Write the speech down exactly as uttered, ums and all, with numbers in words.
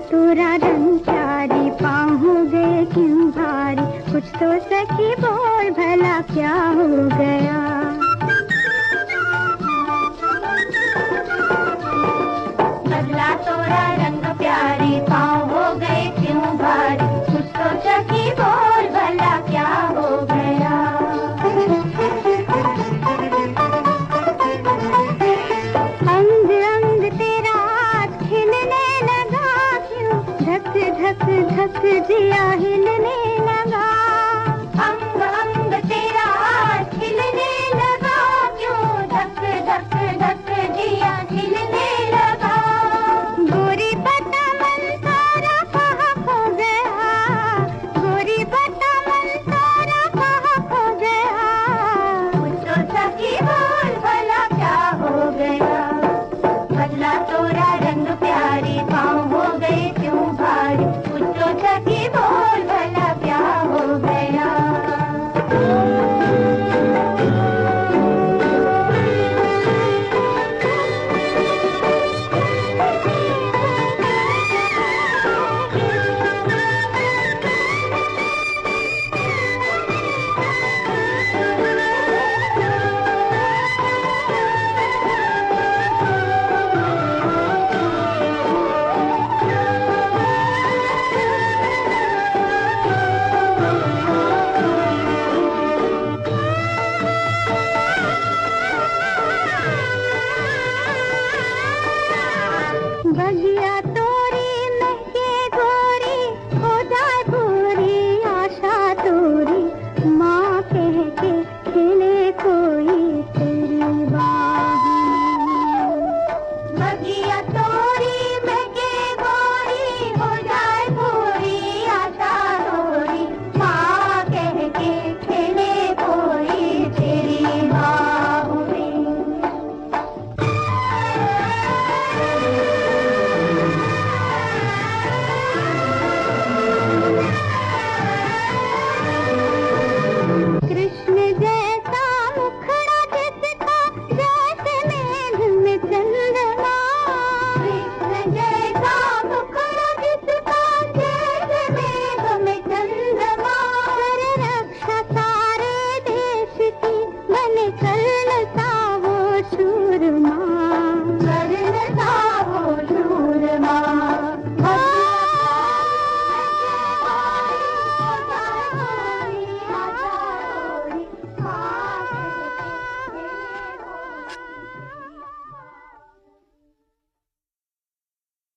तोरा रंग प्यारी, पाँव हो गए क्यों भारी, कुछ तो सखी बोल भला क्या हो गया। बदला तोरा रंग प्यारी, पाँव हो गए क्यों भारी, कुछ तो सखी बोल भला क्या हो गया। अंग अंग तेरा खिलने लगा क्यों, धक धक धक जिया हिलने